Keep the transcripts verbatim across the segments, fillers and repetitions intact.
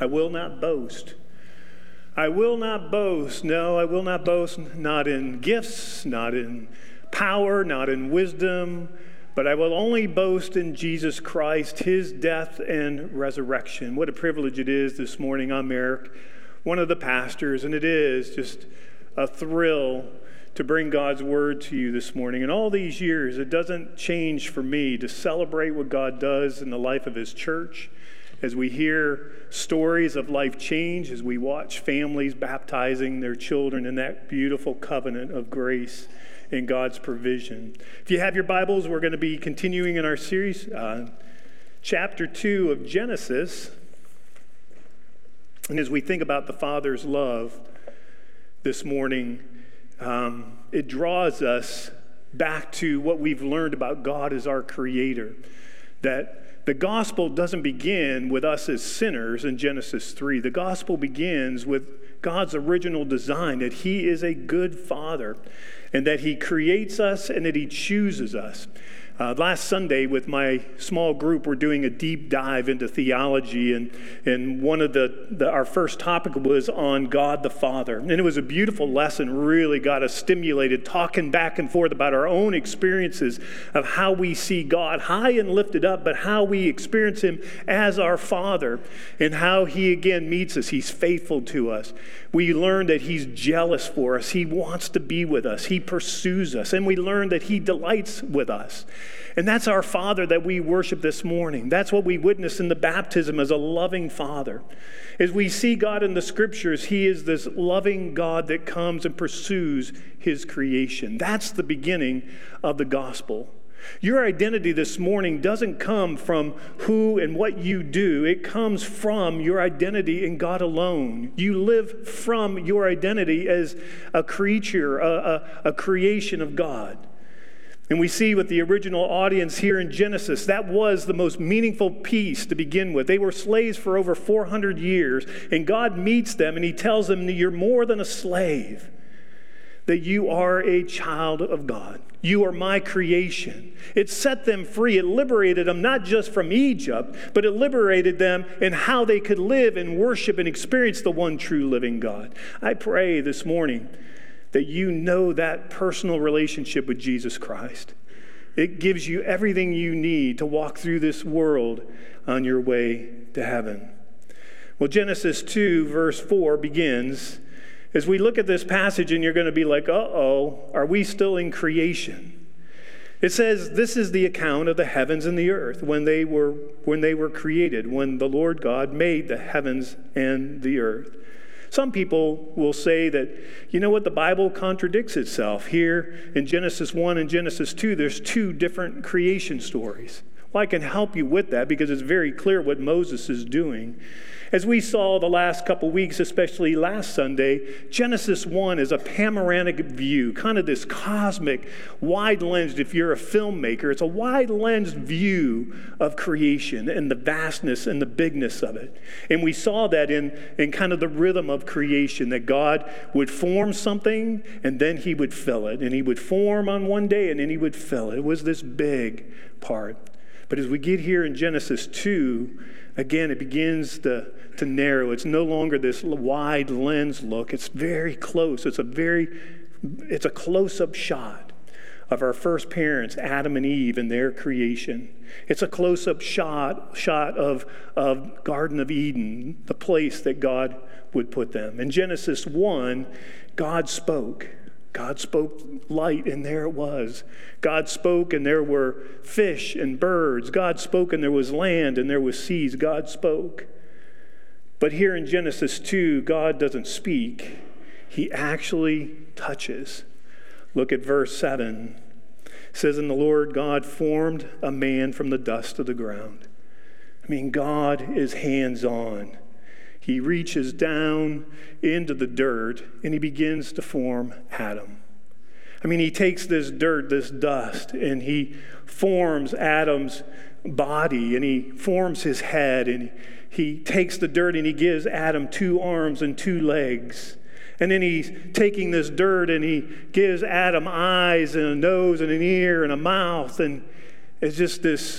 I will not boast. I will not boast. No, I will not boast, not in gifts, not in power, not in wisdom, but I will only boast in Jesus Christ, his death and resurrection. What a privilege it is this morning. I'm Eric, one of the pastors, and it is just a thrill to bring God's word to you this morning. In all these years, it doesn't change for me to celebrate what God does in the life of his church, as we hear stories of life change, as we watch families baptizing their children in that beautiful covenant of grace and God's provision. If you have your Bibles, we're going to be continuing in our series, uh, chapter two of Genesis. And as we think about the Father's love this morning, um, it draws us back to what we've learned about God as our creator. That the gospel doesn't begin with us as sinners in Genesis three. The gospel begins with God's original design, that he is a good father and that he creates us and that he chooses us. Uh, last Sunday with my small group, we're doing a deep dive into theology, and, and one of the, the, our first topic was on God the Father. And it was a beautiful lesson, really got us stimulated, talking back and forth about our own experiences of how we see God high and lifted up, but how we experience him as our Father and how he again meets us. He's faithful to us. We learn that he's jealous for us. He wants to be with us. He pursues us. And we learn that he delights with us. And that's our Father that we worship this morning. That's what we witness in the baptism as a loving Father. As we see God in the Scriptures, he is this loving God that comes and pursues his creation. That's the beginning of the gospel. Your identity this morning doesn't come from who and what you do. It comes from your identity in God alone. You live from your identity as a creature, a, a, a creation of God. And we see with the original audience here in Genesis, that was the most meaningful piece to begin with. They were slaves for over four hundred years, and God meets them and he tells them that you're more than a slave, that you are a child of God. You are my creation. It set them free. It liberated them not just from Egypt, but it liberated them in how they could live and worship and experience the one true living God. I pray this morning that you know that personal relationship with Jesus Christ. It gives you everything you need to walk through this world on your way to heaven. Well, Genesis two, verse four begins, as we look at this passage and you're going to be like, uh-oh, are we still in creation? It says, this is the account of the heavens and the earth when they were when they were created, when the Lord God made the heavens and the earth. Some people will say that, you know what, the Bible contradicts itself. Here in Genesis one and Genesis two, there's two different creation stories. Well, I can help you with that because it's very clear what Moses is doing. As we saw the last couple weeks, especially last Sunday, Genesis one is a panoramic view, kind of this cosmic, wide-lensed, if you're a filmmaker, it's a wide-lensed view of creation and the vastness and the bigness of it. And we saw that in, in kind of the rhythm of creation, that God would form something and then he would fill it. And he would form on one day and then he would fill it. It was this big part. But as we get here in Genesis two, again, it begins to, to narrow. It's no longer this wide lens look. It's very close. It's a very, it's a close-up shot of our first parents, Adam and Eve, and their creation. It's a close-up shot, shot of, of Garden of Eden, the place that God would put them. In Genesis one, God spoke. God spoke light, and there it was. God spoke, and there were fish and birds. God spoke, and there was land, and there was seas. God spoke. But here in Genesis two, God doesn't speak. He actually touches. Look at verse seven. It says, and the Lord God formed a man from the dust of the ground. I mean, God is hands-on. He reaches down into the dirt and he begins to form Adam. I mean, he takes this dirt, this dust, and he forms Adam's body and he forms his head, and he takes the dirt and he gives Adam two arms and two legs. And then he's taking this dirt and he gives Adam eyes and a nose and an ear and a mouth, and it's just this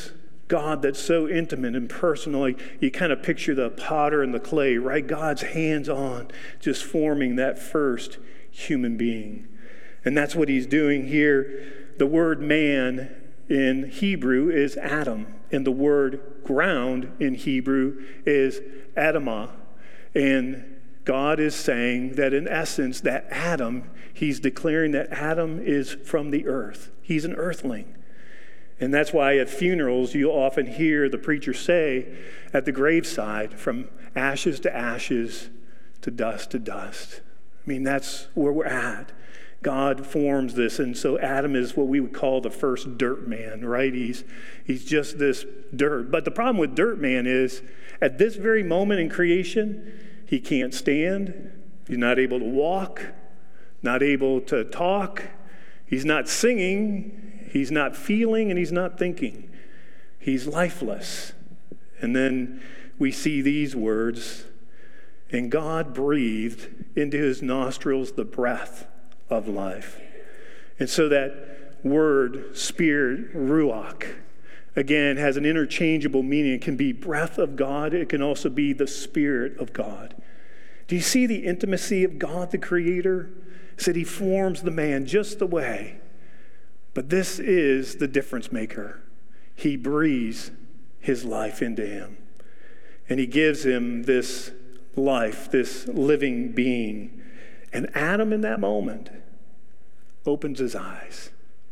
God that's so intimate and personal. Like you kind of picture the potter and the clay, right? God's hands on, just forming that first human being. And that's what he's doing here. The word man in Hebrew is Adam, and the word ground in Hebrew is Adamah. And God is saying that in essence, that Adam, he's declaring that Adam is from the earth. He's an earthling. And that's why at funerals, you'll often hear the preacher say at the graveside, from ashes to ashes to dust to dust. I mean, that's where we're at. God forms this, and so Adam is what we would call the first dirt man, right? He's, he's just this dirt. But the problem with dirt man is, at this very moment in creation, he can't stand, he's not able to walk, not able to talk, he's not singing, he's not feeling, and he's not thinking. He's lifeless. And then we see these words, and God breathed into his nostrils the breath of life. And so that word, spirit, ruach, again, has an interchangeable meaning. It can be breath of God. It can also be the Spirit of God. Do you see the intimacy of God, the Creator? It's that he forms the man just the way. But this is the difference maker. He breathes his life into him. And he gives him this life, this living being. And Adam, in that moment, opens his eyes.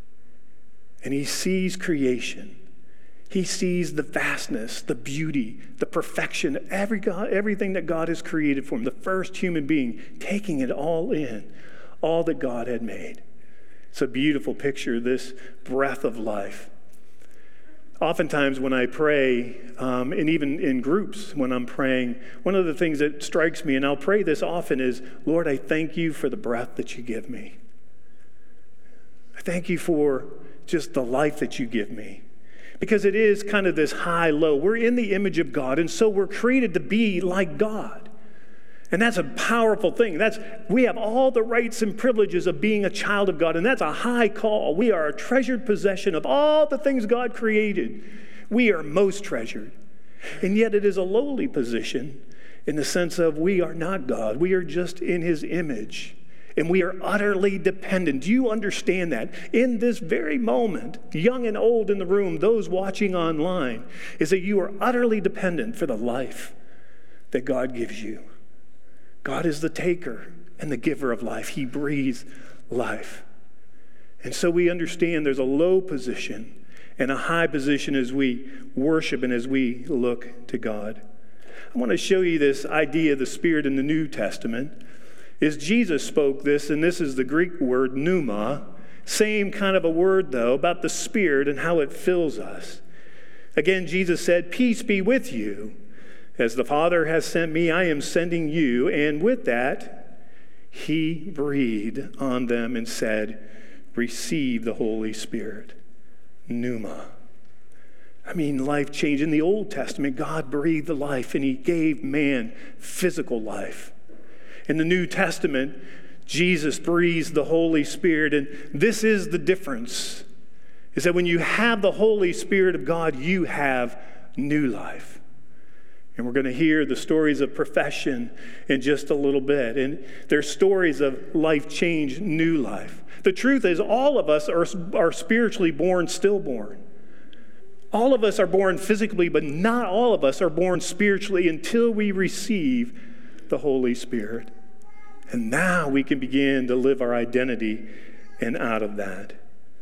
And he sees creation. He sees the vastness, the beauty, the perfection, every God, everything that God has created for him. The first human being, taking it all in, all that God had made. It's a beautiful picture, this breath of life. Oftentimes when I pray, um, and even in groups when I'm praying, one of the things that strikes me, and I'll pray this often, is, Lord, I thank you for the breath that you give me. I thank you for just the life that you give me. Because it is kind of this high-low. We're in the image of God, and so we're created to be like God. And that's a powerful thing. That's we have all the rights and privileges of being a child of God, and that's a high call. We are a treasured possession of all the things God created. We are most treasured. And yet it is a lowly position in the sense of we are not God. We are just in his image, and we are utterly dependent. Do you understand that? In this very moment, young and old in the room, those watching online, is that you are utterly dependent for the life that God gives you. God is the taker and the giver of life. He breathes life. And so we understand there's a low position and a high position as we worship and as we look to God. I want to show you this idea of the Spirit in the New Testament. Is Jesus spoke this, and this is the Greek word pneuma. Same kind of a word, though, about the Spirit and how it fills us. Again, Jesus said, "Peace be with you. As the Father has sent me, I am sending you." And with that, he breathed on them and said, "Receive the Holy Spirit." Pneuma. I mean, life change. In the Old Testament, God breathed the life, and he gave man physical life. In the New Testament, Jesus breathes the Holy Spirit, and this is the difference, is that when you have the Holy Spirit of God, you have new life. And we're going to hear the stories of profession in just a little bit. And they're stories of life change, new life. The truth is, all of us are, are spiritually born, stillborn. All of us are born physically, but not all of us are born spiritually until we receive the Holy Spirit. And now we can begin to live our identity and out of that.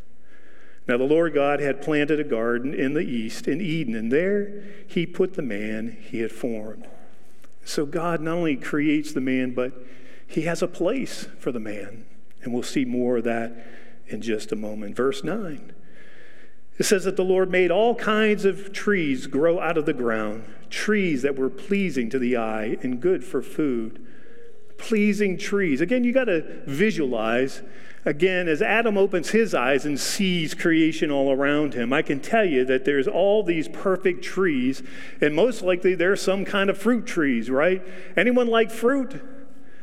Now the Lord God had planted a garden in the east, in Eden, and there he put the man he had formed. So God not only creates the man, but he has a place for the man. And we'll see more of that in just a moment. Verse nine. It says that the Lord made all kinds of trees grow out of the ground, trees that were pleasing to the eye and good for food. Pleasing trees. Again, you got to visualize. Again, as Adam opens his eyes and sees creation all around him, I can tell you that there's all these perfect trees, and most likely there's some kind of fruit trees, right? Anyone like fruit?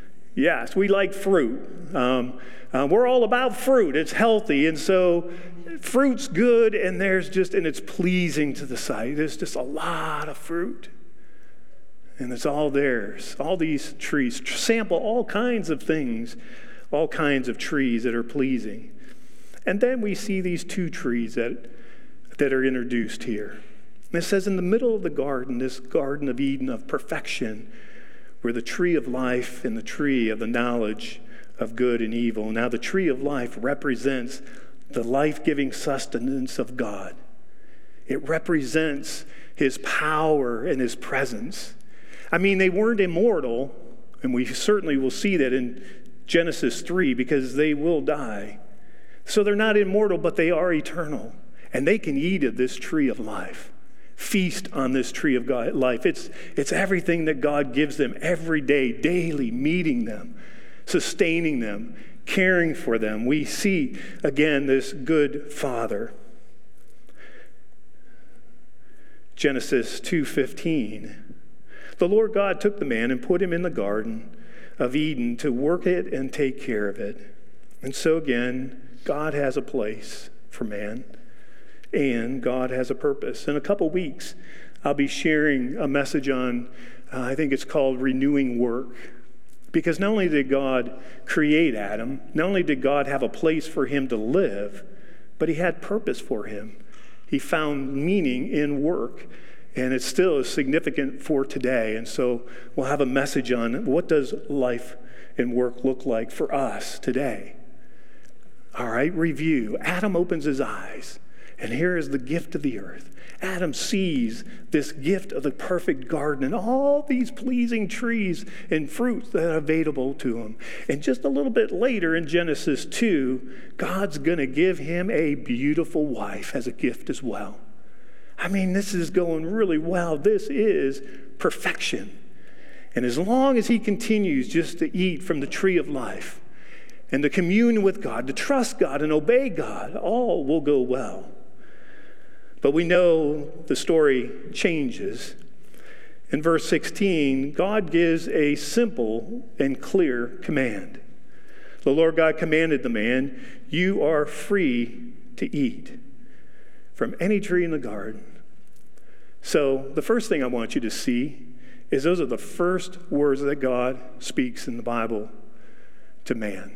Yes, we like fruit. Um, uh, we're all about fruit. It's healthy, and so fruit's good, and there's just, and it's pleasing to the sight. There's just a lot of fruit. And it's all theirs. All these trees. Sample all kinds of things, all kinds of trees that are pleasing. And then we see these two trees that, that are introduced here. And it says in the middle of the garden, this Garden of Eden of perfection, where the tree of life and the tree of the knowledge of good and evil. Now the tree of life represents the life-giving sustenance of God. It represents his power and his presence. I mean, they weren't immortal, and we certainly will see that in Genesis three, because they will die. So they're not immortal, but they are eternal, and they can eat of this tree of life, feast on this tree of God, life. It's, it's everything that God gives them every day, daily, meeting them, sustaining them, caring for them. We see, again, this good Father. Genesis two fifteen. The Lord God took the man and put him in the Garden of Eden to work it and take care of it. And so again, God has a place for man, and God has a purpose. In a couple weeks, I'll be sharing a message on, uh, I think it's called Renewing Work. Because not only did God create Adam, not only did God have a place for him to live, but he had purpose for him. He found meaning in work. And it still is significant for today. And so we'll have a message on what does life and work look like for us today. All right, review. Adam opens his eyes, and here is the gift of the earth. Adam sees this gift of the perfect garden and all these pleasing trees and fruits that are available to him. And just a little bit later in Genesis two, God's going to give him a beautiful wife as a gift as well. I mean, this is going really well. This is perfection. And as long as he continues just to eat from the tree of life and to commune with God, to trust God and obey God, all will go well. But we know the story changes. In verse sixteen, God gives a simple and clear command. The Lord God commanded the man, "You are free to eat from any tree in the garden." So the first thing I want you to see is those are the first words that God speaks in the Bible to man.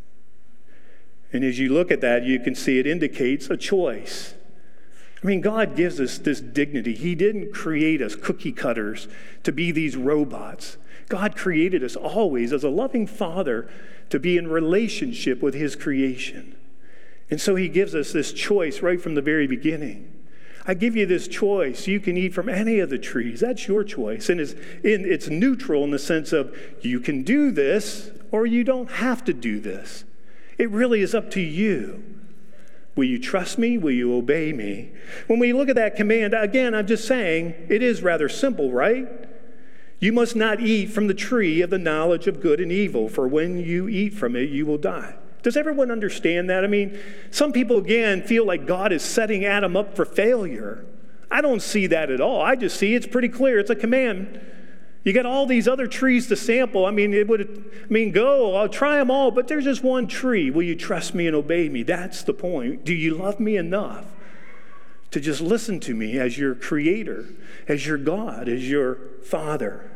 And as you look at that, you can see it indicates a choice. I mean, God gives us this dignity. He didn't create us cookie cutters to be these robots. God created us always as a loving Father to be in relationship with his creation. And so he gives us this choice right from the very beginning. I give you this choice. You can eat from any of the trees. That's your choice. And it's, it's neutral in the sense of you can do this or you don't have to do this. It really is up to you. Will you trust me? Will you obey me? When we look at that command, again, I'm just saying, it is rather simple, right? You must not eat from the tree of the knowledge of good and evil, for when you eat from it, you will die. Does everyone understand that? I mean, some people, again, feel like God is setting Adam up for failure. I don't see that at all. I just see it's pretty clear. It's a command. You got all these other trees to sample. I mean, it would. I mean, go. I'll try them all, but there's just one tree. Will you trust me and obey me? That's the point. Do you love me enough to just listen to me as your creator, as your God, as your Father?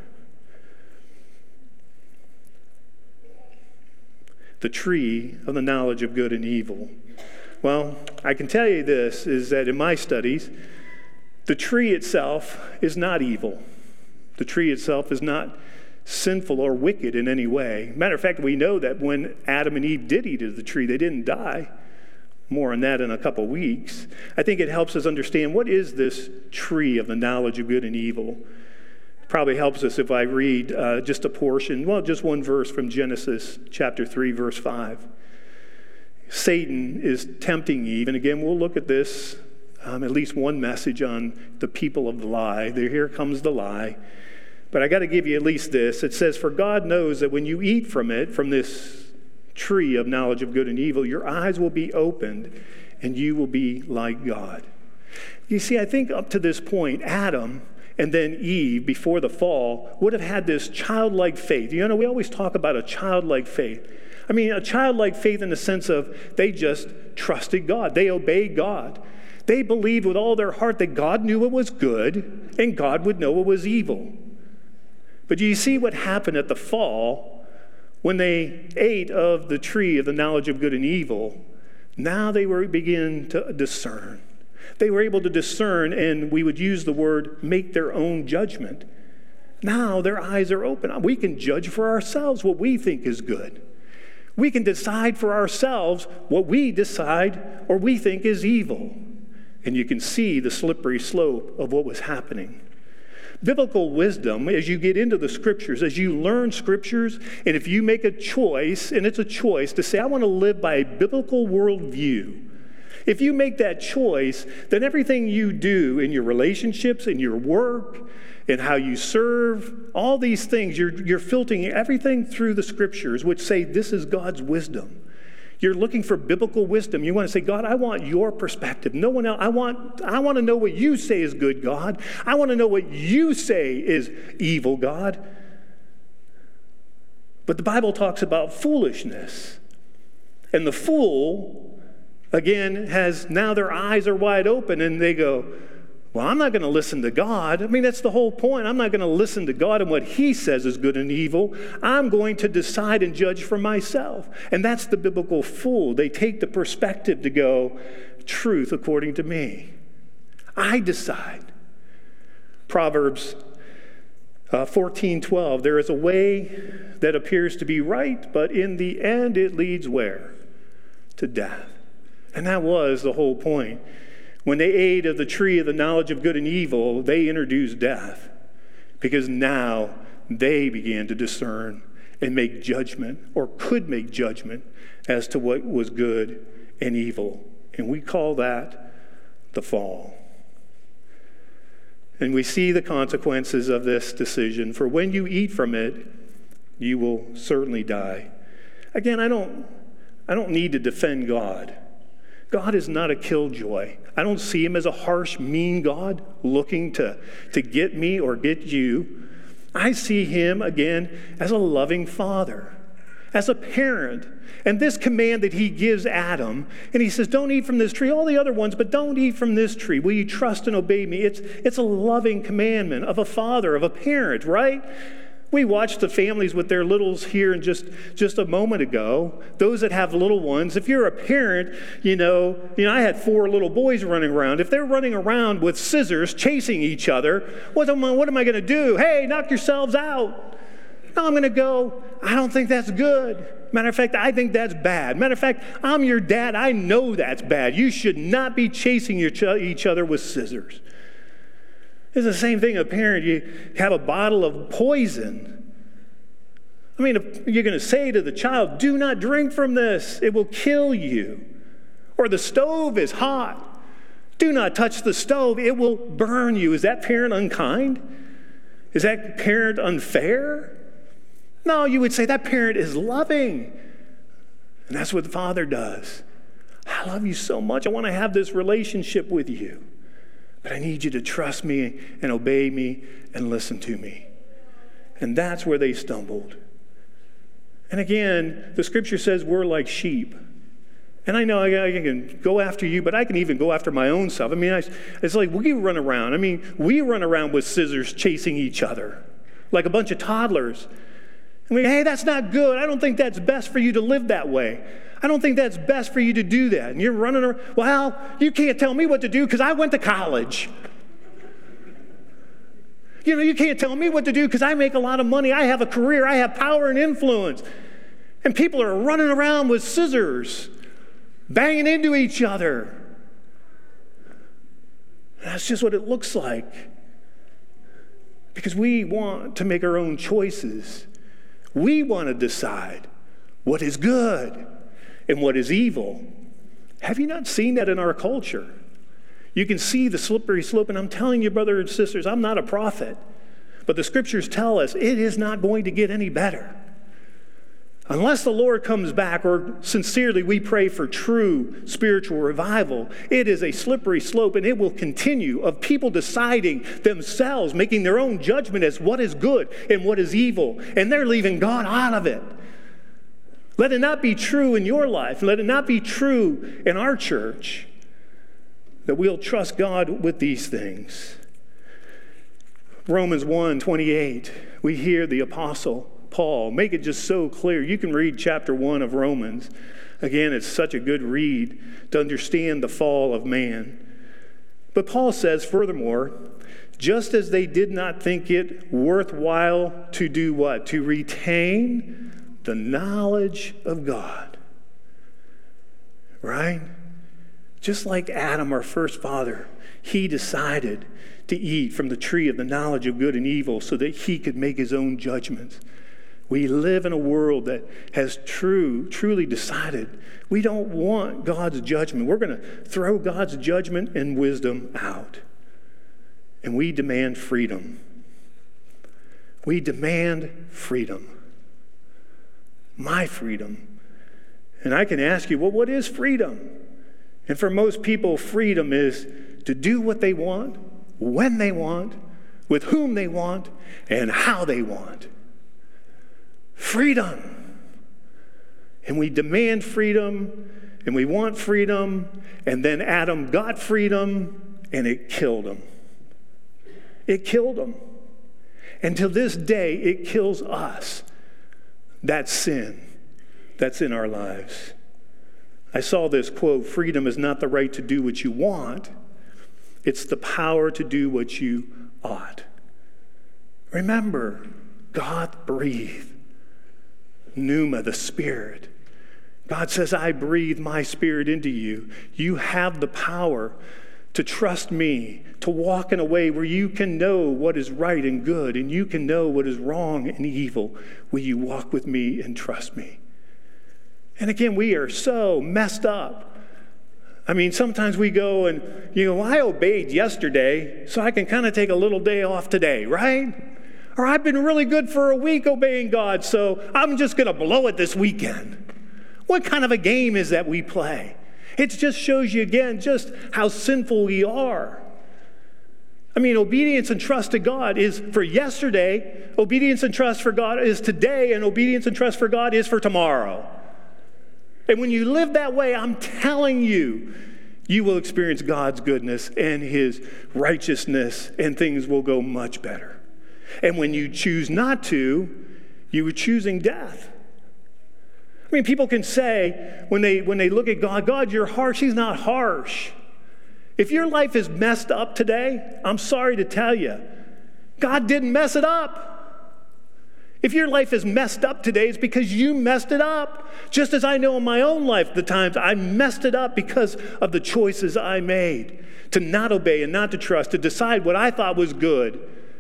The tree of the knowledge of good and evil. Well, I can tell you this, is that in my studies, the tree itself is not evil. The tree itself is not sinful or wicked in any way. Matter of fact, we know that when Adam and Eve did eat of the tree, they didn't die. More on that in a couple weeks. I think it helps us understand what is this tree of the knowledge of good and evil. It probably helps us if I read uh, just a portion, well, just one verse from Genesis chapter three, verse five. Satan is tempting Eve, and again, we'll look at this, um, at least one message on the people of the lie. There, here comes the lie. But I got to give you at least this. It says, "For God knows that when you eat from it, from this tree of knowledge of good and evil, your eyes will be opened and you will be like God." You see, I think up to this point, Adam and then Eve, before the fall, would have had this childlike faith. You know, we always talk about a childlike faith. I mean, a childlike faith in the sense of they just trusted God. They obeyed God. They believed with all their heart that God knew what was good and God would know what was evil. But you see what happened at the fall when they ate of the tree of the knowledge of good and evil. Now they were beginning to discern. They were able to discern, and we would use the word make their own judgment. Now their eyes are open. We can judge for ourselves what we think is good. We can decide for ourselves what we decide or we think is evil. And you can see the slippery slope of what was happening. Biblical wisdom, as you get into the scriptures, as you learn scriptures, and if you make a choice, and it's a choice to say, I want to live by a biblical worldview. If you make that choice, then everything you do in your relationships, in your work, and how you serve, all these things, you're, you're filtering everything through the scriptures, which say this is God's wisdom. You're looking for biblical wisdom. You want to say, God, I want your perspective. No one else. I want, I want to know what you say is good, God. I want to know what you say is evil, God. But the Bible talks about foolishness. And the fool, again, has now their eyes are wide open and they go, well, I'm not going to listen to God. I mean, that's the whole point. I'm not going to listen to God and what he says is good and evil. I'm going to decide and judge for myself. And that's the biblical fool. They take the perspective to go, truth according to me. I decide. Proverbs uh, fourteen twelve, there is a way that appears to be right, but in the end it leads where? To death. And that was the whole point. When they ate of the tree of the knowledge of good and evil, they introduced death because now they began to discern and make judgment, or could make judgment, as to what was good and evil. And we call that the fall. And we see the consequences of this decision. For when you eat from it, you will certainly die. Again, I don't, I don't need to defend God. God is not a killjoy. I don't see him as a harsh, mean God looking to, to get me or get you. I see him, again, as a loving father, as a parent. And this command that he gives Adam, and he says, don't eat from this tree, all the other ones, but don't eat from this tree. Will you trust and obey me? It's, it's a loving commandment of a father, of a parent, right? We watched the families with their littles here in just, just a moment ago. Those that have little ones, if you're a parent, you know, you know, I had four little boys running around. If they're running around with scissors chasing each other, what am I, what am I going to do? Hey, knock yourselves out. No, I'm going to go, I don't think that's good. Matter of fact, I think that's bad. Matter of fact, I'm your dad. I know that's bad. You should not be chasing your ch- each other with scissors. It's the same thing, a parent, you have a bottle of poison. I mean, if you're going to say to the child, do not drink from this, it will kill you. Or the stove is hot. Do not touch the stove, it will burn you. Is that parent unkind? Is that parent unfair? No, you would say that parent is loving. And that's what the father does. I love you so much. I want to have this relationship with you. But I need you to trust me and obey me and listen to me. And that's where they stumbled. And again, the scripture says we're like sheep. And I know I, I can go after you, but I can even go after my own self. I mean, I, it's like we run around. I mean, we run around with scissors chasing each other like a bunch of toddlers. I mean, hey, that's not good. I don't think that's best for you to live that way. I don't think that's best for you to do that. And you're running around, well, you can't tell me what to do because I went to college. You know, you can't tell me what to do because I make a lot of money. I have a career. I have power and influence. And people are running around with scissors, banging into each other. That's just what it looks like. Because we want to make our own choices. We want to decide what is good and what is evil. Have you not seen that in our culture? You can see the slippery slope, and I'm telling you, brothers and sisters, I'm not a prophet, but the scriptures tell us it is not going to get any better. Unless the Lord comes back, or sincerely we pray for true spiritual revival, it is a slippery slope, and it will continue of people deciding themselves, making their own judgment as what is good and what is evil, and they're leaving God out of it. Let it not be true in your life. Let it not be true in our church that we'll trust God with these things. Romans one twenty-eight, we hear the Apostle Paul make it just so clear. You can read chapter one of Romans. Again, it's such a good read to understand the fall of man. But Paul says, furthermore, just as they did not think it worthwhile to do what? To retain the knowledge of God. Right? Just like Adam, our first father, he decided to eat from the tree of the knowledge of good and evil so that he could make his own judgments. We live in a world that has true, truly decided we don't want God's judgment. We're going to throw God's judgment and wisdom out. And we demand freedom. We demand freedom. My freedom. And I can ask you, well, what is freedom? And for most people, freedom is to do what they want, when they want, with whom they want, and how they want. Freedom. And we demand freedom, and we want freedom, and then Adam got freedom, and it killed him. It killed him. And to this day, it kills us. That sin that's in our lives. I saw this quote, freedom is not the right to do what you want. It's the power to do what you ought. Remember, God breathed. Pneuma, the Spirit. God says, I breathe my Spirit into you. You have the power to trust me, to walk in a way where you can know what is right and good, and you can know what is wrong and evil. Will you walk with me and trust me? And again, we are so messed up. I mean, sometimes we go and, you know, I obeyed yesterday, so I can kind of take a little day off today, right? Or I've been really good for a week obeying God, so I'm just going to blow it this weekend. What kind of a game is that we play? It just shows you again just how sinful we are. I mean, obedience and trust to God is for yesterday. Obedience and trust for God is today, and obedience and trust for God is for tomorrow. And when you live that way, I'm telling you, you will experience God's goodness and His righteousness, and things will go much better. And when you choose not to, you are choosing death. I mean, people can say, when they when they look at God, God, you're harsh. He's not harsh. If your life is messed up today, I'm sorry to tell you, God didn't mess it up. If your life is messed up today, it's because you messed it up. Just as I know in my own life the times I messed it up because of the choices I made to not obey and not to trust, to decide what I thought was good.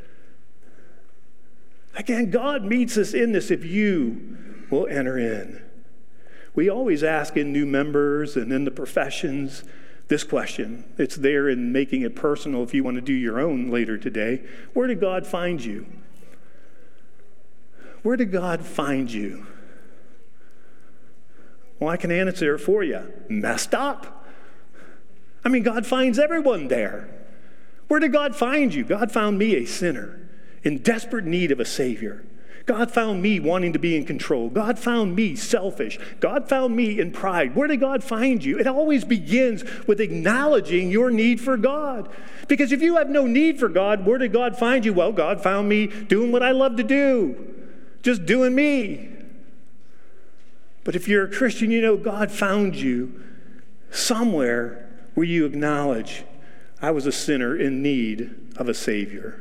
Again, God meets us in this if you will enter in. We always ask in new members and in the professions this question. It's there in making it personal if you want to do your own later today. Where did God find you? Where did God find you? Well, I can answer it for you. Messed up. I mean, God finds everyone there. Where did God find you? God found me, a sinner, in desperate need of a Savior. God found me wanting to be in control. God found me selfish. God found me in pride. Where did God find you? It always begins with acknowledging your need for God. Because if you have no need for God, where did God find you? Well, God found me doing what I love to do. Just doing me. But if you're a Christian, you know God found you somewhere where you acknowledge, I was a sinner in need of a Savior.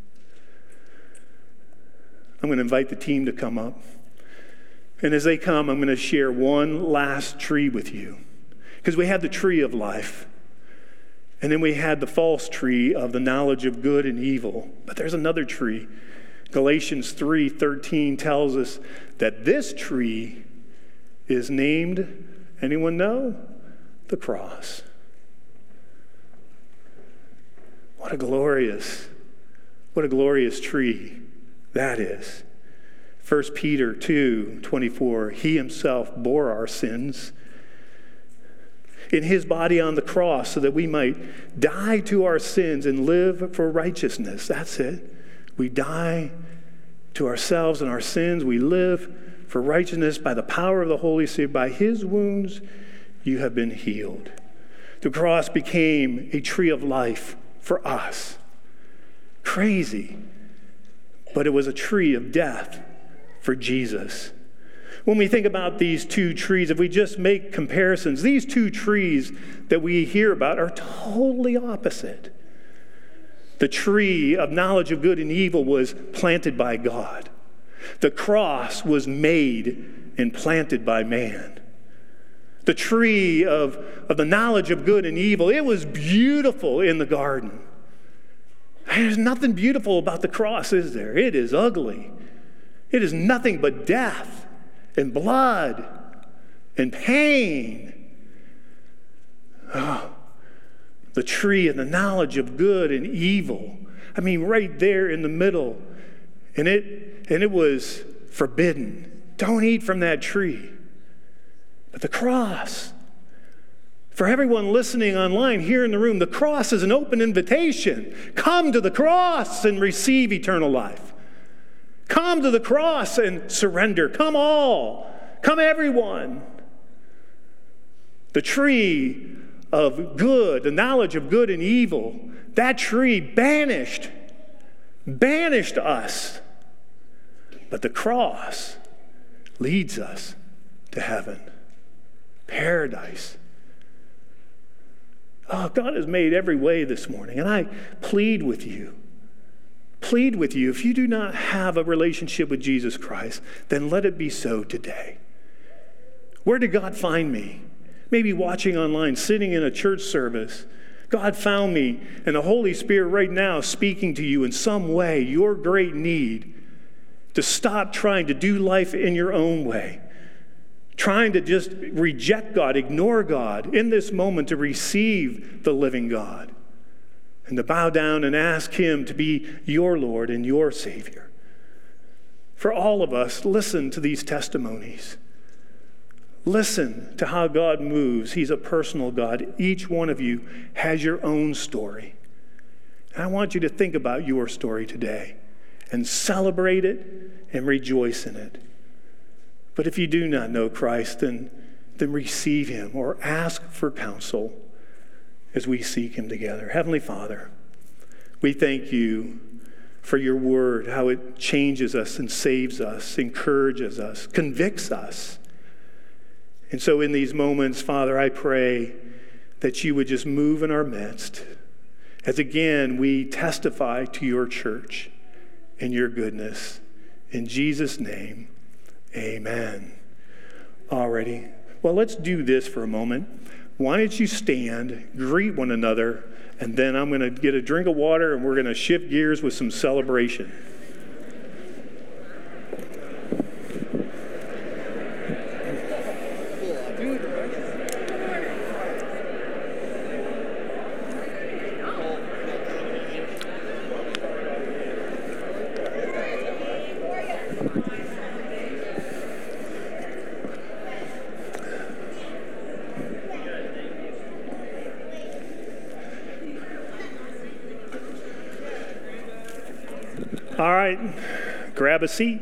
I'm going to invite the team to come up. And as they come, I'm going to share one last tree with you. Because we had the tree of life. And then we had the false tree of the knowledge of good and evil. But there's another tree. Galatians three thirteen tells us that this tree is named, anyone know? The cross. What a glorious, what a glorious tree that is. First Peter two twenty-four, He Himself bore our sins in His body on the cross so that we might die to our sins and live for righteousness. That's it. We die to ourselves and our sins. We live for righteousness by the power of the Holy Spirit. By his wounds you have been healed. The cross became a tree of life for us. Crazy. But it was a tree of death for Jesus. When we think about these two trees, if we just make comparisons, these two trees that we hear about are totally opposite. The tree of knowledge of good and evil was planted by God. The cross was made and planted by man. The tree of, of the knowledge of good and evil, it was beautiful in the garden. There's nothing beautiful about the cross, is there? It is ugly. It is nothing but death and blood and pain. Oh, the tree and the knowledge of good and evil. I mean, right there in the middle. And it, and it was forbidden. Don't eat from that tree. But the cross, for everyone listening online here in the room, the cross is an open invitation. Come to the cross and receive eternal life. Come to the cross and surrender. Come all. Come everyone. The tree of good, the knowledge of good and evil, that tree banished, banished us. But the cross leads us to heaven, paradise. Oh, God has made every way this morning, and I plead with you. Plead with you, if you do not have a relationship with Jesus Christ, then let it be so today. Where did God find me? Maybe watching online, sitting in a church service. God found me, and the Holy Spirit right now speaking to you in some way, your great need to stop trying to do life in your own way, trying to just reject God, ignore God in this moment, to receive the living God. And to bow down and ask him to be your Lord and your Savior. For all of us, listen to these testimonies. Listen to how God moves. He's a personal God. Each one of you has your own story. And I want you to think about your story today and celebrate it and rejoice in it. But if you do not know Christ, then, then receive him or ask for counsel as we seek him together. Heavenly Father, we thank you for your word, how it changes us and saves us, encourages us, convicts us. And so in these moments, Father, I pray that you would just move in our midst as again we testify to your church and your goodness. In Jesus' name, amen. Alrighty. Well, let's do this for a moment. Why don't you stand, greet one another, and then I'm going to get a drink of water and we're going to shift gears with some celebration. All right, grab a seat.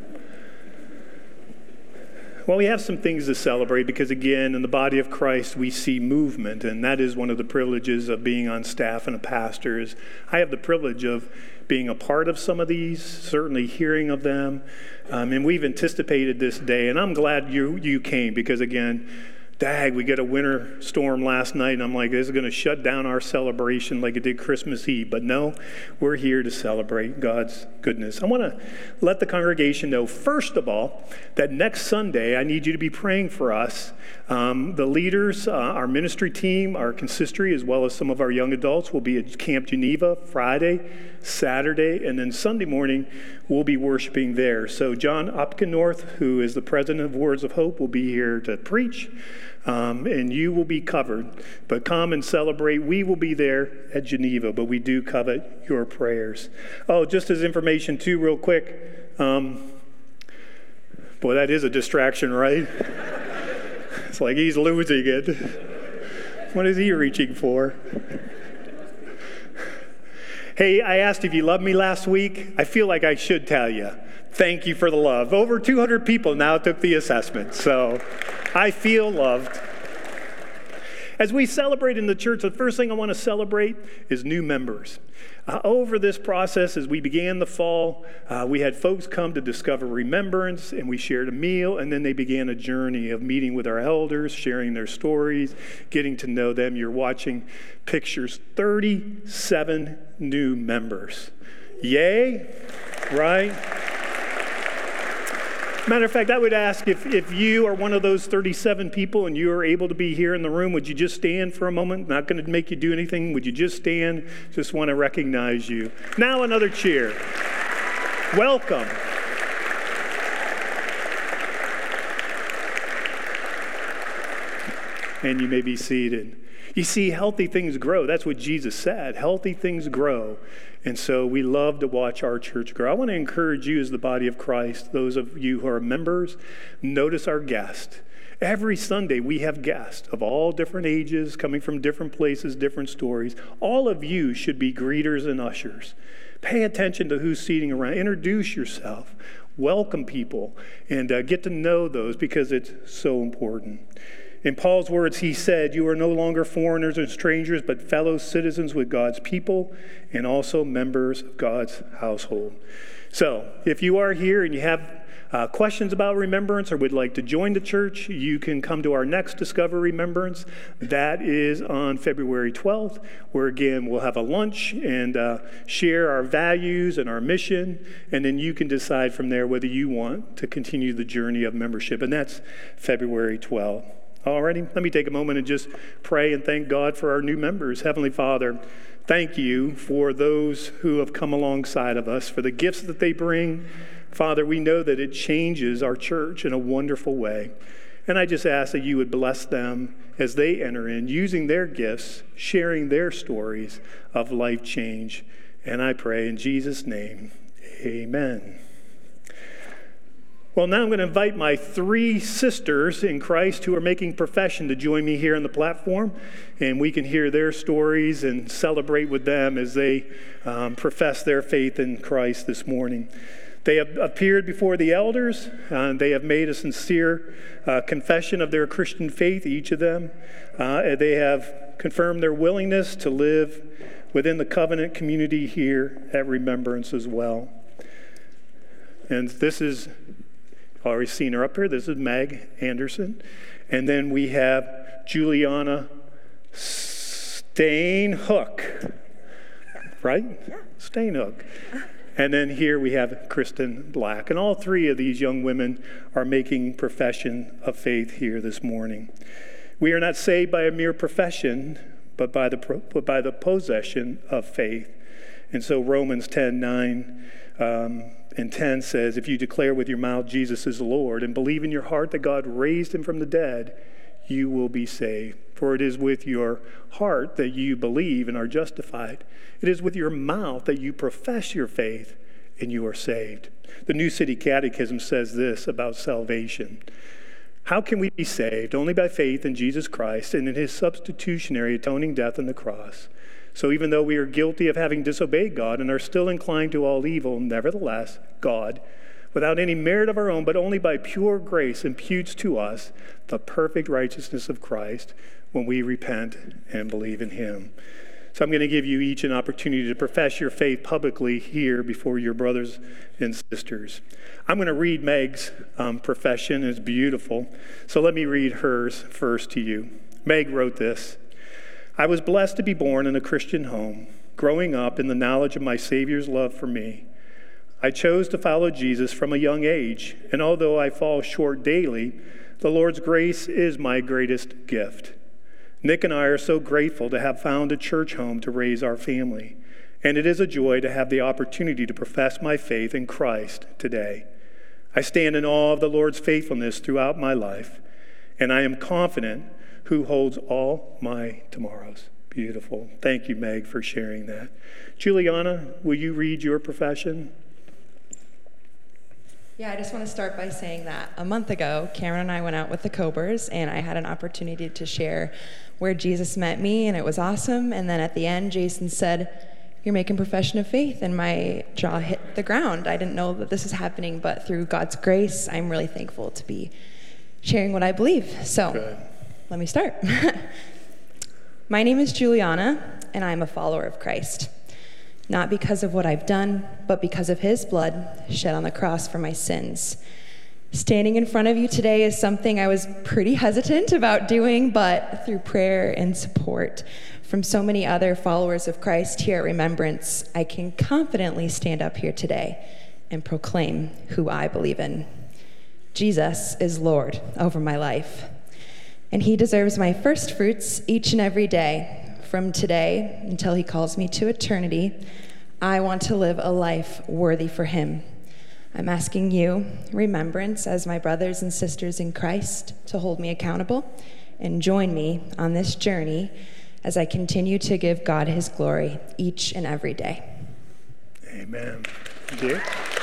Well, we have some things to celebrate because, again, in the body of Christ, we see movement, and that is one of the privileges of being on staff and a pastor. Is I have the privilege of being a part of some of these, certainly hearing of them, um, and we've anticipated this day, and I'm glad you you came because, again, dag, we get a winter storm last night, and I'm like, this is going to shut down our celebration like it did Christmas Eve. But no, we're here to celebrate God's goodness. I want to let the congregation know, first of all, that next Sunday, I need you to be praying for us. Um, the leaders, uh, our ministry team, our consistory, as well as some of our young adults will be at Camp Geneva Friday, Saturday, and then Sunday morning, we'll be worshiping there. So John Opkennorth, who is the president of Words of Hope, will be here to preach. Um, and you will be covered. But come and celebrate. We will be there at Geneva, but we do covet your prayers. Oh, just as information too, real quick. Um, boy, that is a distraction, right? It's like he's losing it. What is he reaching for? Hey, I asked if you loved me last week. I feel like I should tell you. Thank you for the love. Over two hundred people now took the assessment, so I feel loved. As we celebrate in the church, the first thing I want to celebrate is new members. Uh, over this process, as we began the fall, uh, we had folks come to discover remembrance, and we shared a meal, and then they began a journey of meeting with our elders, sharing their stories, getting to know them. You're watching pictures, thirty-seven new members. Yay, right? Matter of fact, I would ask if, if you are one of those thirty-seven people and you are able to be here in the room, would you just stand for a moment? Not going to make you do anything. Would you just stand? Just want to recognize you. Now another cheer. Welcome. And you may be seated. You see, healthy things grow. That's what Jesus said. Healthy things grow. And so we love to watch our church grow. I want to encourage you as the body of Christ, those of you who are members, notice our guests. Every Sunday we have guests of all different ages, coming from different places, different stories. All of you should be greeters and ushers. Pay attention to who's seating around. Introduce yourself. Welcome people and uh, get to know those because it's so important. In Paul's words, he said, "You are no longer foreigners and strangers, but fellow citizens with God's people and also members of God's household." So if you are here and you have uh, questions about remembrance or would like to join the church, you can come to our next Discover Remembrance. That is on February twelfth, where again, we'll have a lunch and uh, share our values and our mission. And then you can decide from there whether you want to continue the journey of membership. And that's February twelfth. Alrighty, let me take a moment and just pray and thank God for our new members. Heavenly Father, thank you for those who have come alongside of us, for the gifts that they bring. Father, we know that it changes our church in a wonderful way. And I just ask that you would bless them as they enter in, using their gifts, sharing their stories of life change. And I pray in Jesus' name, amen. Well, now I'm going to invite my three sisters in Christ who are making profession to join me here on the platform, and we can hear their stories and celebrate with them as they um, profess their faith in Christ this morning. They have appeared before the elders. Uh, they have made a sincere uh, confession of their Christian faith, each of them. Uh, they have confirmed their willingness to live within the covenant community here at Remembrance as well. And this is... already seen her up here. This is Meg Anderson. And then we have Juliana Stainhook. Right? Yeah. Stainhook. And then here we have Kristen Black. And all three of these young women are making profession of faith here this morning. We are not saved by a mere profession, but by the, but by the possession of faith. And so Romans ten nine um, and ten says, "If you declare with your mouth Jesus is Lord and believe in your heart that God raised him from the dead, you will be saved. For it is with your heart that you believe and are justified. It is with your mouth that you profess your faith and you are saved." The New City Catechism says this about salvation. How can we be saved? Only by faith in Jesus Christ and in his substitutionary atoning death on the cross. So even though we are guilty of having disobeyed God and are still inclined to all evil, nevertheless, God, without any merit of our own, but only by pure grace, imputes to us the perfect righteousness of Christ when we repent and believe in him. So I'm going to give you each an opportunity to profess your faith publicly here before your brothers and sisters. I'm going to read Meg's um, profession. It's beautiful. So let me read hers first to you. Meg wrote this. "I was blessed to be born in a Christian home, growing up in the knowledge of my Savior's love for me. I chose to follow Jesus from a young age, and although I fall short daily, the Lord's grace is my greatest gift. Nick and I are so grateful to have found a church home to raise our family, and it is a joy to have the opportunity to profess my faith in Christ today. I stand in awe of the Lord's faithfulness throughout my life, and I am confident who holds all my tomorrows." Beautiful. Thank you, Meg, for sharing that. Juliana, will you read your profession? Yeah, I just want to start by saying that a month ago, Cameron and I went out with the Cobers, and I had an opportunity to share where Jesus met me, and it was awesome. And then at the end, Jason said, you're making profession of faith, and my jaw hit the ground. I didn't know that this is happening, but through God's grace, I'm really thankful to be sharing what I believe. So Good. Let me start. My name is Juliana, and I'm a follower of Christ. Not because of what I've done, but because of his blood shed on the cross for my sins. Standing in front of you today is something I was pretty hesitant about doing, but through prayer and support from so many other followers of Christ here at Remembrance, I can confidently stand up here today and proclaim who I believe in. Jesus is Lord over my life, and he deserves my first fruits each and every day. From today until he calls me to eternity, I want to live a life worthy for him. I'm asking you, Remembrance, as my brothers and sisters in Christ, to hold me accountable and join me on this journey as I continue to give God his glory each and every day. Amen. Dick?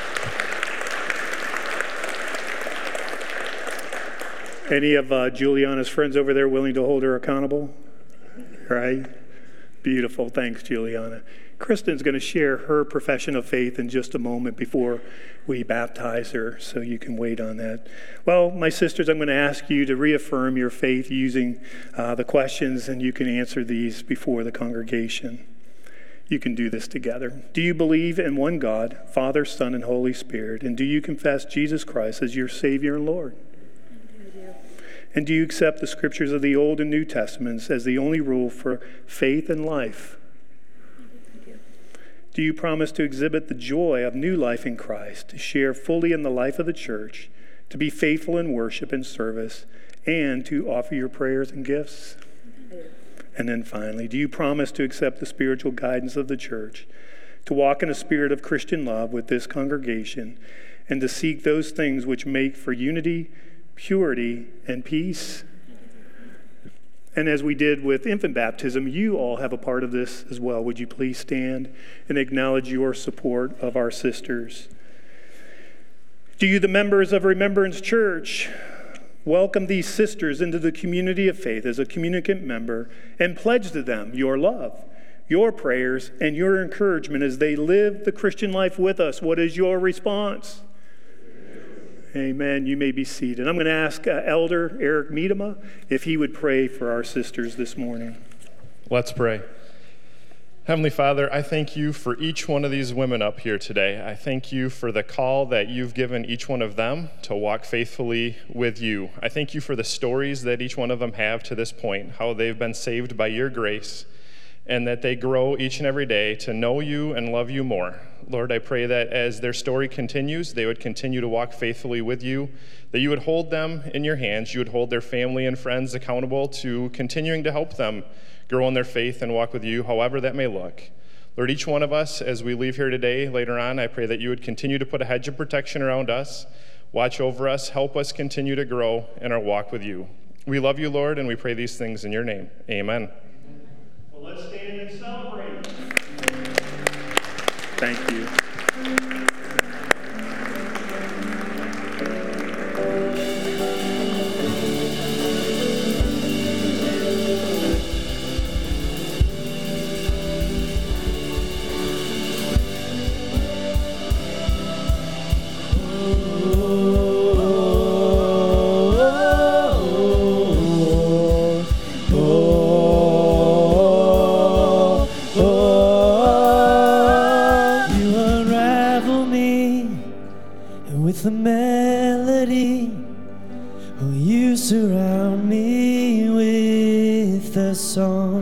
Any of uh, Juliana's friends over there willing to hold her accountable? Right? Beautiful. Thanks, Juliana. Kristen's going to share her profession of faith in just a moment before we baptize her, so you can wait on that. Well, my sisters, I'm going to ask you to reaffirm your faith using uh, the questions, and you can answer these before the congregation. You can do this together. Do you believe in one God, Father, Son, and Holy Spirit? And do you confess Jesus Christ as your Savior and Lord? And do you accept the scriptures of the Old and New Testaments as the only rule for faith and life? Do you promise to exhibit the joy of new life in Christ, to share fully in the life of the church, to be faithful in worship and service, and to offer your prayers and gifts? And then finally, do you promise to accept the spiritual guidance of the church, to walk in a spirit of Christian love with this congregation, and to seek those things which make for unity, purity, and peace? And as we did with infant baptism, you all have a part of this as well. Would you please stand and acknowledge your support of our sisters? Do you, the members of Remembrance Church, welcome these sisters into the community of faith as a communicant member and pledge to them your love, your prayers, and your encouragement as they live the Christian life with us? What is your response? Amen. You may be seated. I'm going to ask uh, Elder Eric Miedema if he would pray for our sisters this morning. Let's pray. Heavenly Father, I thank you for each one of these women up here today. I thank you for the call that you've given each one of them to walk faithfully with you. I thank you for the stories that each one of them have to this point, how they've been saved by your grace, and that they grow each and every day to know you and love you more. Lord, I pray that as their story continues, they would continue to walk faithfully with you, that you would hold them in your hands, you would hold their family and friends accountable to continuing to help them grow in their faith and walk with you, however that may look. Lord, each one of us, as we leave here today, later on, I pray that you would continue to put a hedge of protection around us, watch over us, help us continue to grow in our walk with you. We love you, Lord, and we pray these things in your name. Amen. Well, let's stand and celebrate. Thank you. The melody, oh, you surround me with a song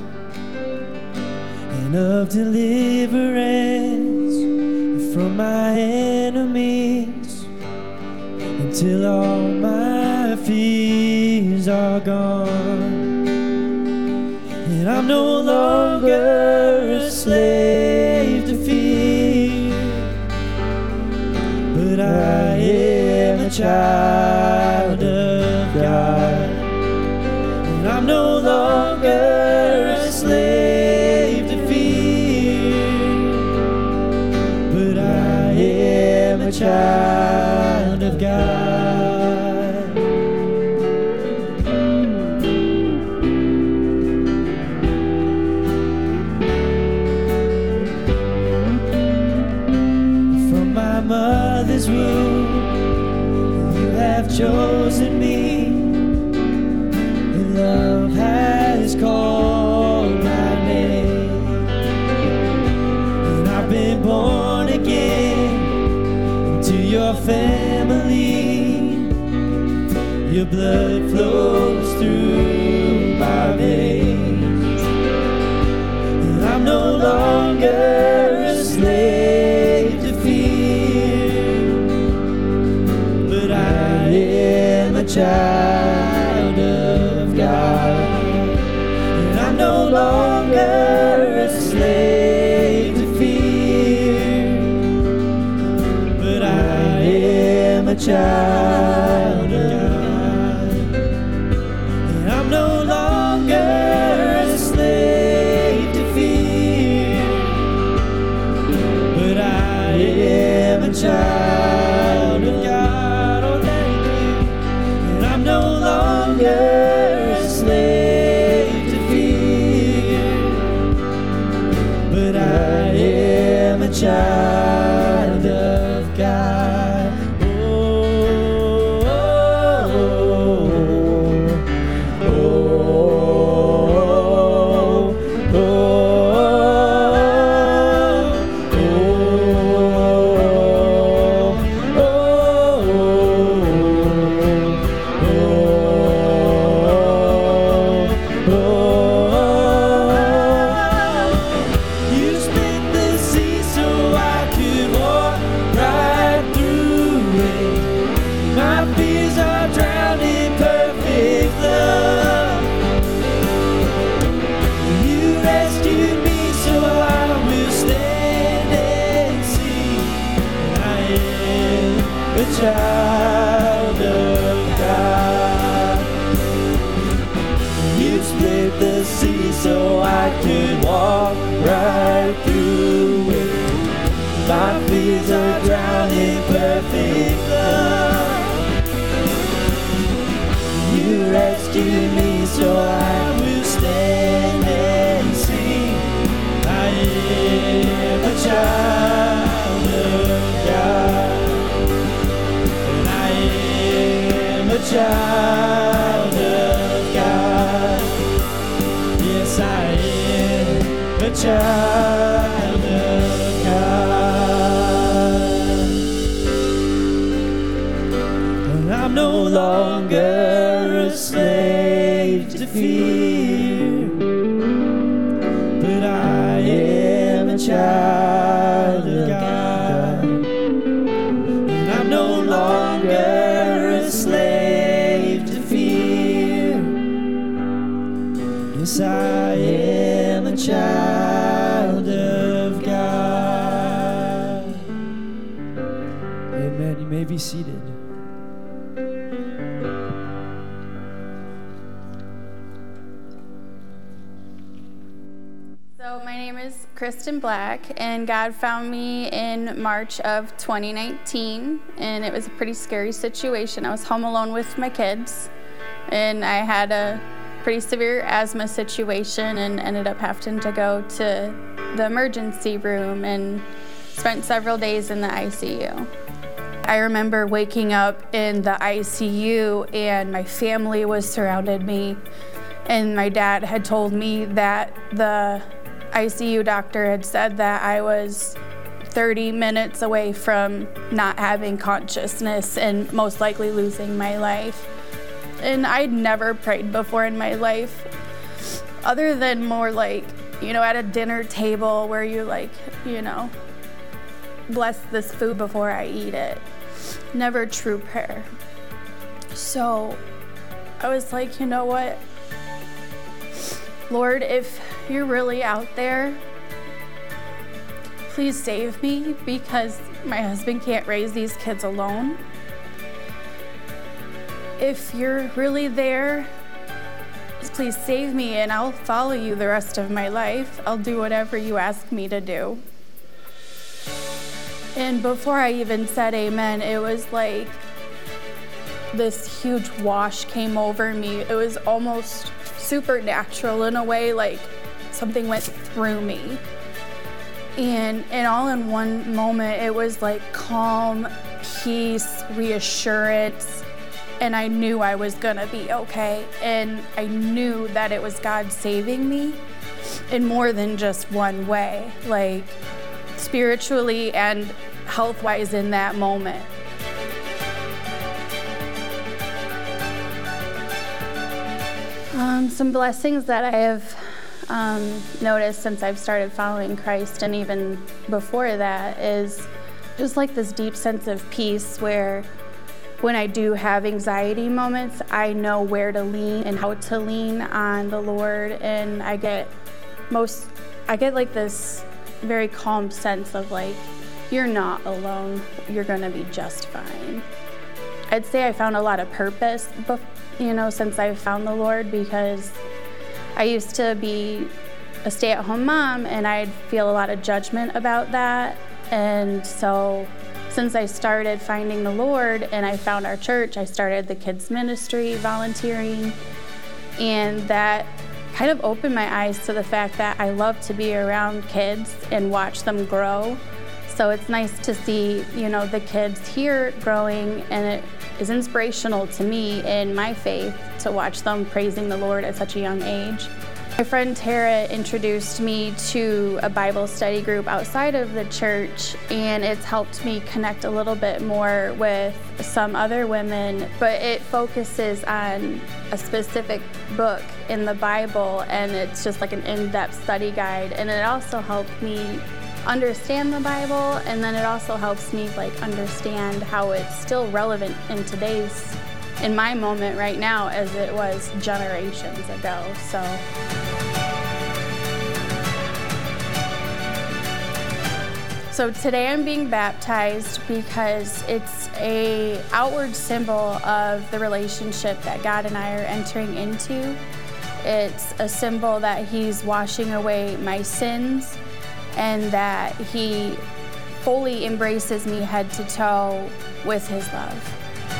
and of deliverance from my enemies until all my fears are gone, and I'm no longer a slave to fear, but I am a child of God, and I'm no longer a slave to fear, but I am a child of God. womb. You have chosen me, and love has called my name. And I've been born again into your family. Your blood flows through my veins, and I'm no longer a slave to fear, but I am a child of God. And I'm no longer a slave to fear, but I am a child of God. And I'm no longer a slave to fear, but I am a child of God. Oh, thank you. And I'm no longer a slave to fear, but I am a child of God. Oh, oh, oh, oh, you split the sea so I could walk right through it. My fears are drowned in perfect love. You rescued me so I will stand and see I am a child of God. You split the sea so I could walk right through it. My fears are drowned in perfect love. You rescued me so I will stand and sing I am a child of God. And I am a child of God. Yes, I am a child of God. And I'm no longer a slave to fear, but I am a child of God. And I'm no longer a slave to fear. Yes, I am a child of God. Amen. You may be seated. So my name is Kristen Black, and God found me in March of twenty nineteen, and it was a pretty scary situation. I was home alone with my kids, and I had a pretty severe asthma situation and ended up having to go to the emergency room and spent several days in the I C U. I remember waking up in the I C U and my family was surrounded me, and my dad had told me that the I C U doctor had said that I was thirty minutes away from not having consciousness and most likely losing my life. And I'd never prayed before in my life, other than more like, you know, at a dinner table where you like, you know, bless this food before I eat it. Never true prayer. So I was like, you know what? Lord, if you're really out there, please save me, because my husband can't raise these kids alone. If you're really there, please save me and I'll follow you the rest of my life. I'll do whatever you ask me to do. And before I even said amen, it was like this huge wash came over me. It was almost supernatural in a way, like something went through me. And, and all in one moment, it was like calm peace, reassurance, and I knew I was gonna be okay. And I knew that it was God saving me in more than just one way, like spiritually and health-wise in that moment. Um, some blessings that I have um, noticed since I've started following Christ, and even before that, is just like this deep sense of peace where when I do have anxiety moments, I know where to lean and how to lean on the Lord, and I get most, I get like this very calm sense of like, you're not alone, you're gonna be just fine. I'd say I found a lot of purpose, you know, since I've found the Lord, because I used to be a stay-at-home mom and I'd feel a lot of judgment about that. And so since I started finding the Lord and I found our church, I started the kids ministry, volunteering, and that kind of opened my eyes to the fact that I love to be around kids and watch them grow. So it's nice to see, you know, the kids here growing, and it is inspirational to me in my faith to watch them praising the Lord at such a young age. My friend Tara introduced me to a Bible study group outside of the church, and it's helped me connect a little bit more with some other women, but it focuses on a specific book in the Bible, and it's just like an in-depth study guide, and it also helped me understand the Bible, and then it also helps me like understand how it's still relevant in today's, in my moment right now, as it was generations ago. So. So today I'm being baptized because it's a outward symbol of the relationship that God and I are entering into. It's a symbol that He's washing away my sins, and that He fully embraces me head to toe with His love.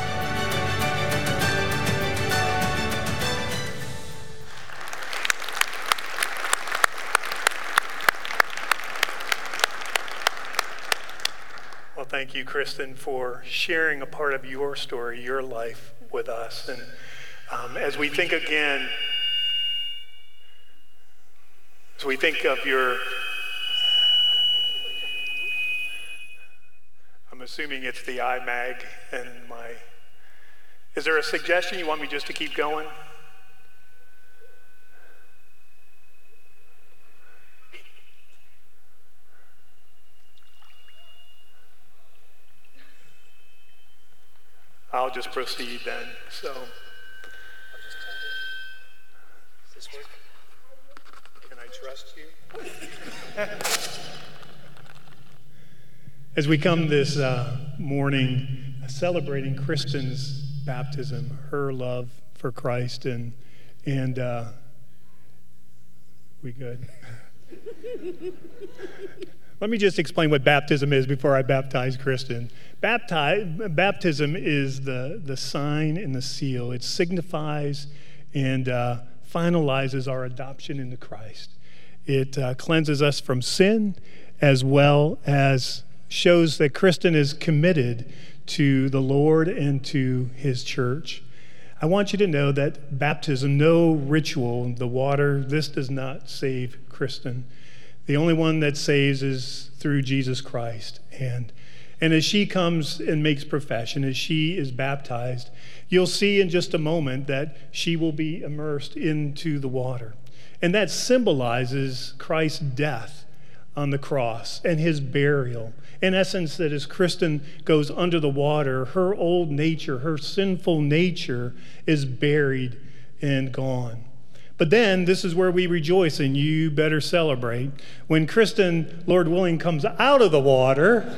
Well, thank you, Kristen, for sharing a part of your story, your life with us. And um, as we think again, as we think of your, I'm assuming it's the iMag and my, is there a suggestion you want me just to keep going? I'll just proceed then. So, does this work? Can I trust you? As we come this uh, morning celebrating Kristen's baptism, her love for Christ, and and uh, we good? Let me just explain what baptism is before I baptize Kristen. Bapti- baptism is the, the sign and the seal. It signifies and uh, finalizes our adoption into Christ. It uh, cleanses us from sin, as well as shows that Kristen is committed to the Lord and to His church. I want you to know that baptism, no ritual, the water, this does not save Kristen. The only one that saves is through Jesus Christ. And and as she comes and makes profession, as she is baptized, you'll see in just a moment that she will be immersed into the water. And that symbolizes Christ's death on the cross and His burial. In essence, that as Kristen goes under the water, her old nature, her sinful nature is buried and gone. But then, this is where we rejoice, and you better celebrate. When Kristen, Lord willing, comes out of the water,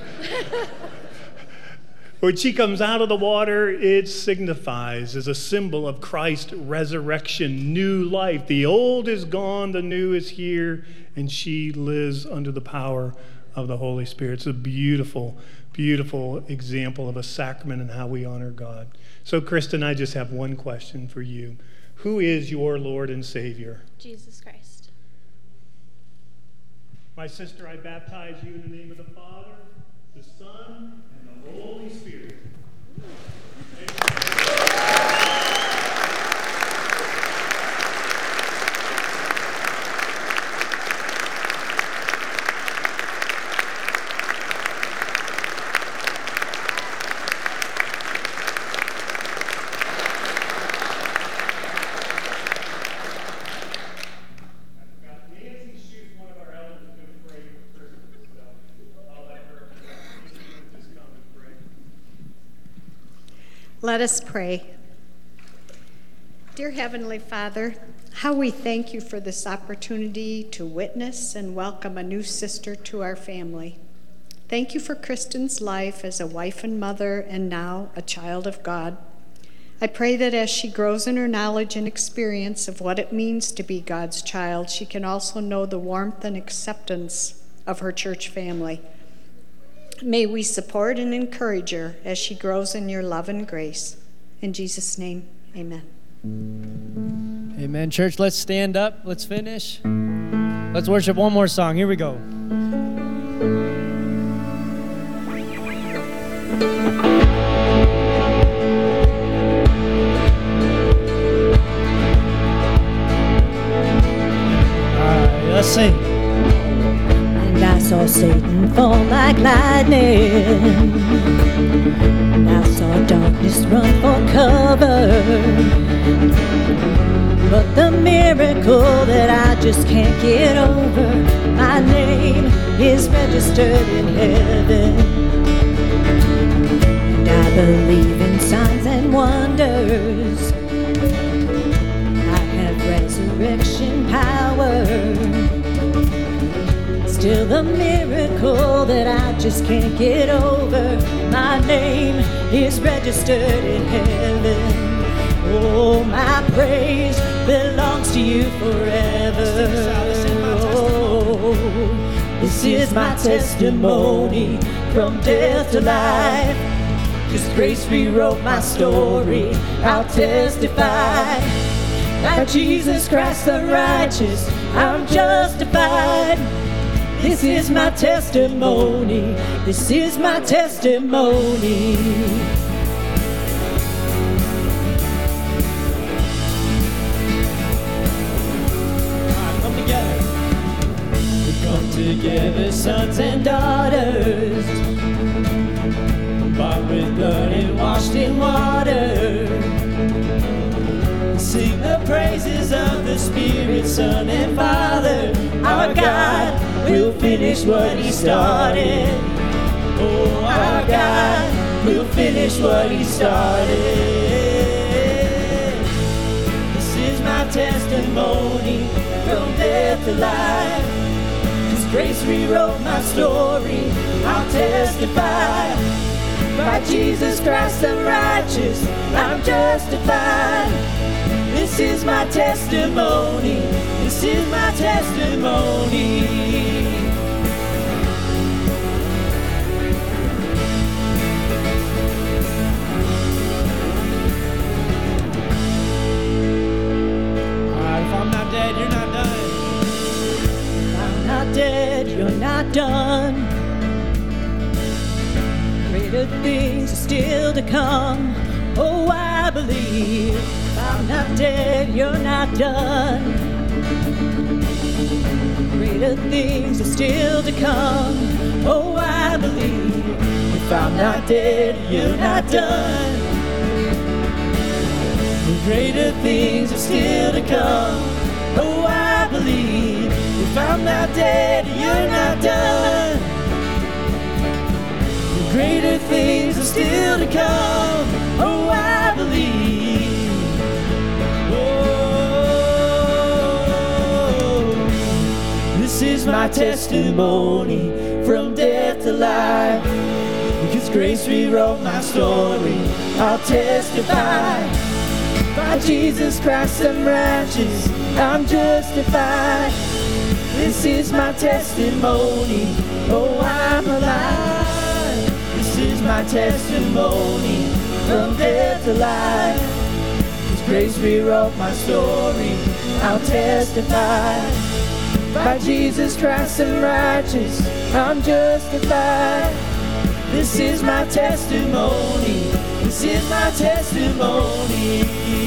when she comes out of the water, it signifies as a symbol of Christ's resurrection, new life. The old is gone, the new is here, and she lives under the power of the Holy Spirit. It's a beautiful, beautiful example of a sacrament and how we honor God. So, Kristen, I just have one question for you. Who is your Lord and Savior? Jesus Christ. My sister, I baptize you in the name of the Father, the Son, and the Holy Spirit. Let us pray. Dear Heavenly Father, how we thank you for this opportunity to witness and welcome a new sister to our family. Thank you for Kristen's life as a wife and mother and now a child of God. I pray that as she grows in her knowledge and experience of what it means to be God's child, she can also know the warmth and acceptance of her church family. May we support and encourage her as she grows in your love and grace. In Jesus' name, amen. Amen. Church, let's stand up. Let's finish. Let's worship one more song. Here we go. All right, let's sing. And I saw Satan fall like lightning. And I saw darkness run for cover. But the miracle that I just can't get over, my name is registered in heaven. And I believe in signs and wonders. I have resurrection power. Still the miracle that I just can't get over, my name is registered in heaven. Oh, my praise belongs to you forever. Oh, this is my testimony from death to life. 'Cause grace rewrote my story, I'll testify. By Jesus Christ the righteous, I'm justified. This is my testimony, this is my testimony. Together, sons and daughters, bought with blood and washed in water. Sing the praises of the Spirit, Son and Father. Our God will finish what He started. Oh, our God will finish what He started. This is my testimony from death to life. Grace rewrote my story, I'll testify. By Jesus Christ the righteous, I'm justified. This is my testimony, this is my testimony. Alright, if I'm not dead, you're not done. Dead, you're not done. Greater things are still to come. Oh, I believe. I'm not dead, you're not done. Greater things are still to come. Oh, I believe. If I'm not dead, you're not done. Greater things are still to come. Oh, I believe. If I'm not dead, you're not done. Greater things are still to come. Oh, I believe. Oh, this is my testimony from death to life. Because grace rewrote my story, I'll testify. By Jesus Christ I'm righteous, I'm justified. This is my testimony, oh, I'm alive. This is my testimony from death to life. His grace rewrote my story, I'll testify. By Jesus Christ I'm righteous, I'm justified. This is my testimony. This is my testimony.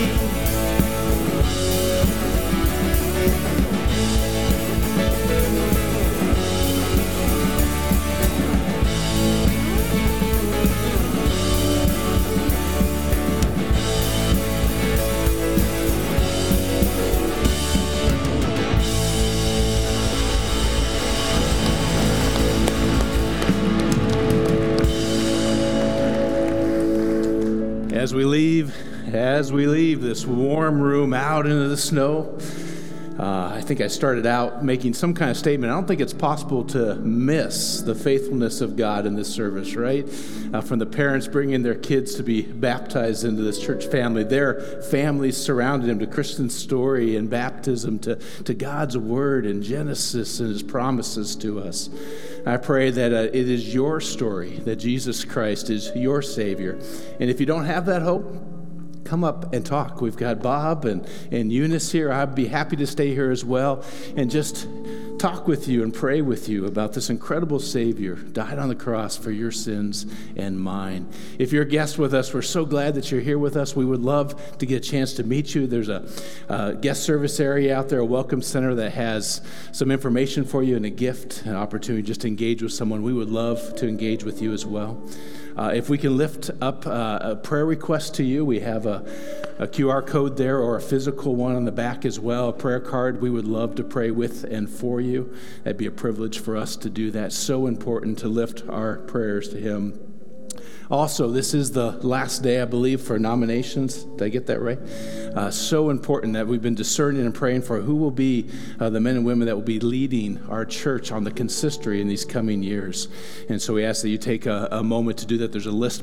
As we leave, as we leave this warm room out into the snow, uh, I think I started out making some kind of statement. I don't think it's possible to miss the faithfulness of God in this service, right? Uh, from the parents bringing their kids to be baptized into this church family, their families surrounded them, to Kristen's story and baptism, to, to God's word and Genesis and his promises to us. I pray that uh, it is your story, that Jesus Christ is your Savior. And if you don't have that hope, come up and talk. We've got Bob and, and Eunice here. I'd be happy to stay here as well and just talk with you and pray with you about this incredible Savior, died on the cross for your sins and mine. If you're a guest with us, we're so glad that you're here with us. We would love to get a chance to meet you. There's a, a guest service area out there, a welcome center that has some information for you and a gift, an opportunity just to engage with someone. We would love to engage with you as well. Uh, if we can lift up uh, a prayer request to you, we have a, a Q R code there or a physical one on the back as well, a prayer card. We would love to pray with and for you. That'd be a privilege for us to do that. So important to lift our prayers to him. Also, this is the last day, I believe, for nominations. Did I get that right? Uh, so important that we've been discerning and praying for who will be uh, the men and women that will be leading our church on the consistory in these coming years. And so we ask that you take a, a moment to do that. There's a list